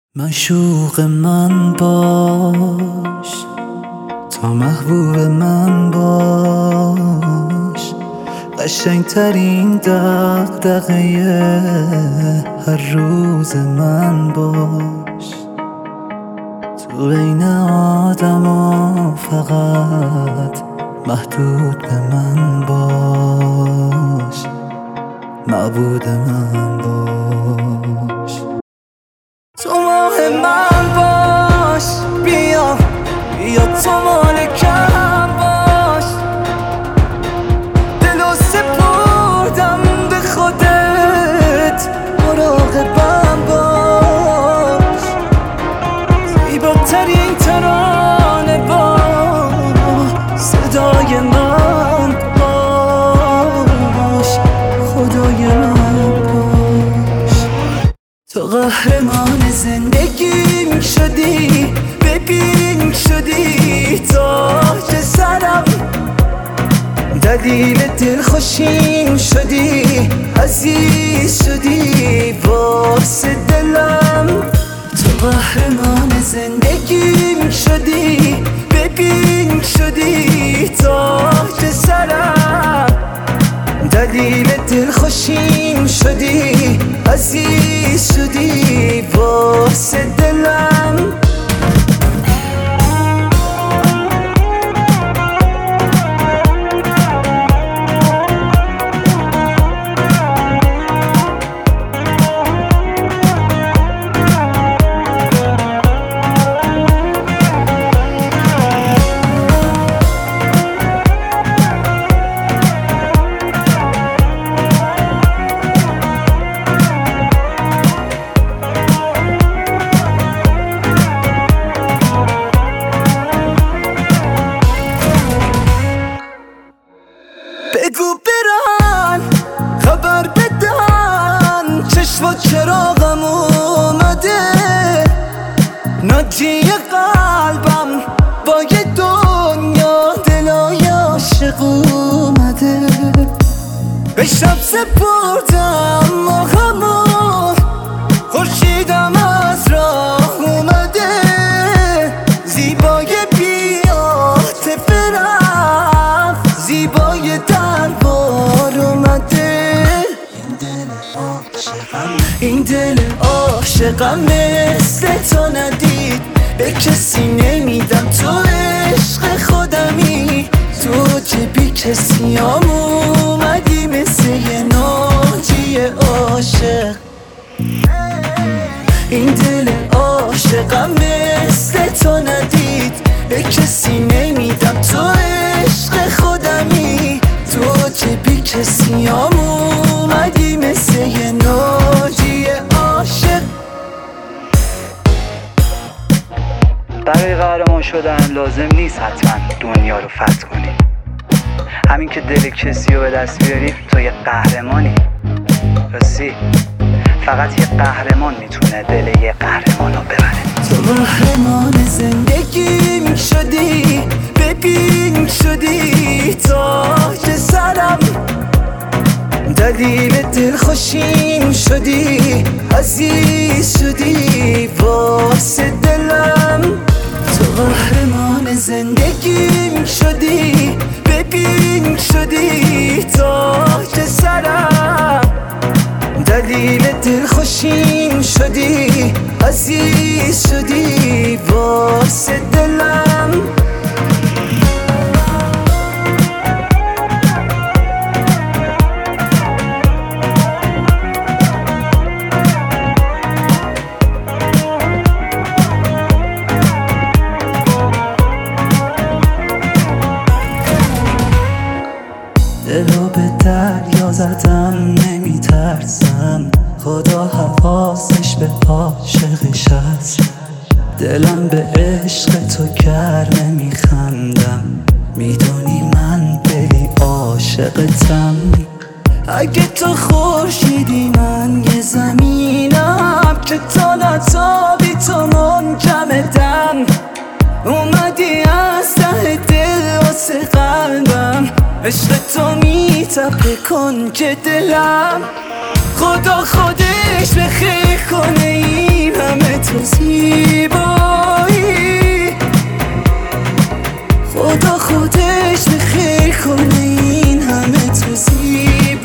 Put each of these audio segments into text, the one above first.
معشوق من باش، تا محبوب من باش، قشنگترین دغدغه هر روز من باش. تو بین آدما فقط محدود به من باش، معبود من باش. تو ماه من باش، بیا تو مالکم باش، دلو سپردم به خودت، مراقبم باش. زیباترین ترانه با صدای من باش، خدای من باش. تو قهرمان زندگیم شدی، ببین شدی تاج سرم، دلیل دلخوشیم شدی، عزیز شدی واسه دلم. تو قهرمان زندگیم شدی، ببین شدی تاج سرم، دلیل دلخوشیم شدی، عزیز شدی واسه دلم. بگو برن خبر بدن، چشم و چراغم اومده، ناجی قلبم با یه دنیا دلای عاشق اومده. به شب سپردم ماهمو، خورشیدم از راه اومده، زیبای بی‌عاطفه رفت، زیبای دربار اومده. این دل عاشقم مثل تو ندید، به کسی نمیدم، تو عشق خودمی، تو که بی کسی هم اومدی مثل یه ناجی عاشق. این دل عاشقم مثل تو ندید، به کسی نمیدم، تو عشق خودمی، تو که بی کسی هم اومدی مثل یه ناجی عاشق. برای قهرمان شدن لازم نیست حتما دنیا رو فتح کنی، همین که دل کسی رو به دست بیاری تو یه قهرمانی. راستی فقط یه قهرمان میتونه دل یه قهرمان رو ببره. تو قهرمان زندگیم شدی، ببین شدی تاج سرم، دلیل دلخوشیم شدی، عزیز شدی واسه دلم. تو قهرمان زندگیم شدی، ببین شدی تاج سرم، دلیل دلخوشیم شدی، عزیز شدی واسه دلم. دلو به دریا زدم نمیترسم، خدا حواسش به عاشقش هست. دلم به عشق تو گرمه میخندم، میدونی من دلی عاشقتم. اگه تو خورشیدی من یه زمینم، که تا نتابی تو منجمدم. اومدی از ته دل واسه قلبم، عشق تو میتپه کنج دلم. خدا خودش به خیر کنه این همه تو تو زیبایی، خدا خودش به خیر کنه این همه تو زیبایی.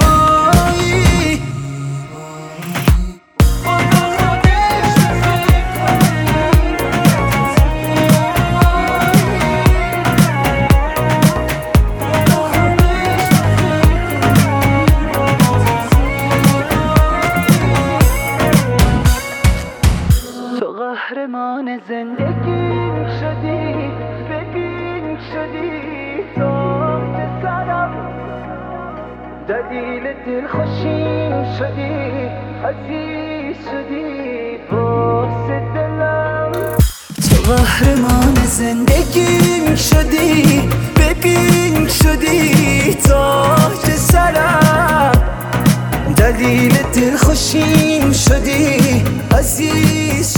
تو قهرمان زندگی شدی، ببین شدی تاج سرم، دلیل دلخوشیم شدی، عزیز شدی واسه دلم. تو قهرمان زندگیم شدی، ببین شدی تاج سرم، دلیل دلخوشیم شدی، عزیز